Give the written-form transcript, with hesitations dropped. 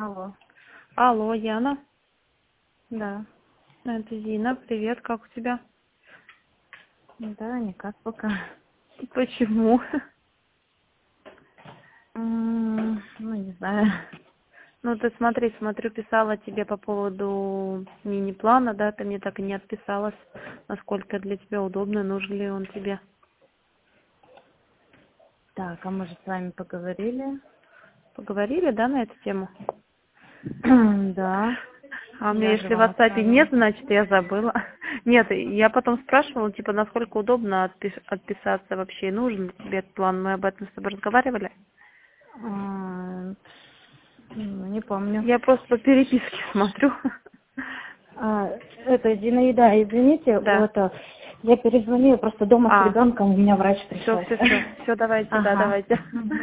Алло. Алло, Яна. Да. Это Зина. Привет, как у тебя? Да, никак пока. Почему? Ну, не знаю. Ну, ты смотрю, писала тебе по поводу мини-плана, да, ты мне так и не отписалась, насколько для тебя удобно, нужен ли он тебе. Так, а мы же с вами поговорили? Поговорили, да, на эту тему? Да. А у меня, Я же если в вам WhatsApp нет, отправила. значит, я забыла. Нет, я потом спрашивала, типа, насколько удобно отписаться вообще, нужен ли тебе этот план, мы об этом с тобой разговаривали. Не помню. Я просто по переписке смотрю. Это Зинаида, извините, Да. вот я перезвонила, просто дома с ребенком, у меня врач Все, пришел. все, все, все, давайте, да, Ага. давайте.